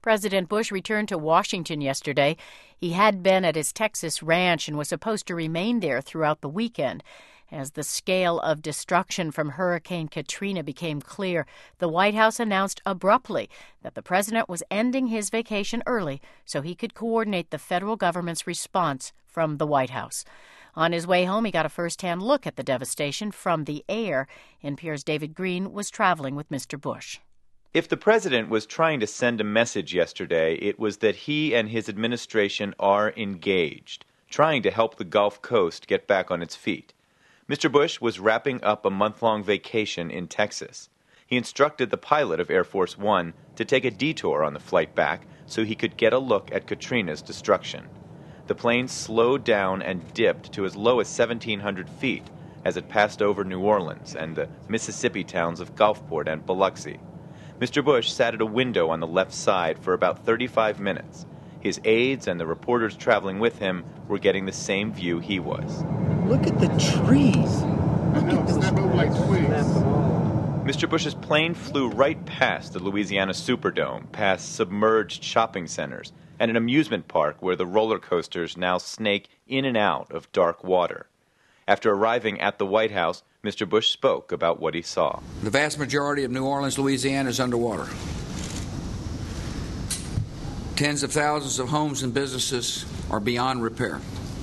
President Bush returned to Washington yesterday. He had been at his Texas ranch and was supposed to remain there throughout the weekend. As the scale of destruction from Hurricane Katrina became clear, the White House announced abruptly that the president was ending his vacation early so he could coordinate the federal government's response from the White House. On his way home, he got a first-hand look at the devastation from the air. NPR's David Green was traveling with Mr. Bush. If the president was trying to send a message yesterday, it was that he and his administration are engaged, trying to help the Gulf Coast get back on its feet. Mr. Bush was wrapping up a month-long vacation in Texas. He instructed the pilot of Air Force One to take a detour on the flight back so he could get a look at Katrina's destruction. The plane slowed down and dipped to as low as 1,700 feet as it passed over New Orleans and the Mississippi towns of Gulfport and Biloxi. Mr. Bush sat at a window on the left side for about 35 minutes. His aides and the reporters traveling with him were getting the same view he was. Look at the trees. Look at those like twigs. Mr. Bush's plane flew right past the Louisiana Superdome, past submerged shopping centers, and an amusement park where the roller coasters now snake in and out of dark water. After arriving at the White House, Mr. Bush spoke about what he saw. The vast majority of New Orleans, Louisiana is underwater. Tens of thousands of homes and businesses are beyond repair.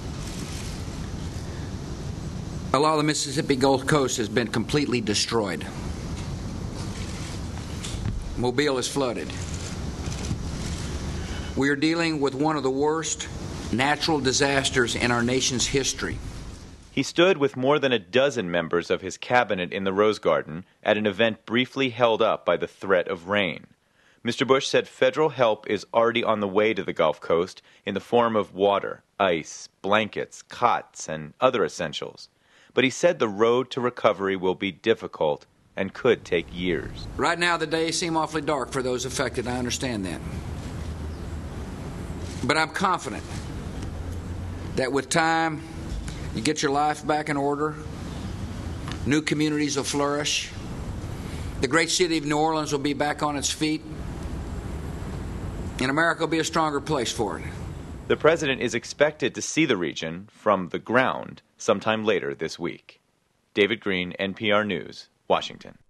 A lot of the Mississippi Gulf Coast has been completely destroyed. Mobile is flooded. We are dealing with one of the worst natural disasters in our nation's history. He stood with more than a dozen members of his cabinet in the Rose Garden at an event briefly held up by the threat of rain. Mr. Bush said federal help is already on the way to the Gulf Coast in the form of water, ice, blankets, cots, and other essentials. But he said the road to recovery will be difficult and could take years. Right now, the days seem awfully dark for those affected. I understand that. But I'm confident that with time, you get your life back in order, new communities will flourish, the great city of New Orleans will be back on its feet, and America will be a stronger place for it. The president is expected to see the region from the ground sometime later this week. David Green, NPR News, Washington.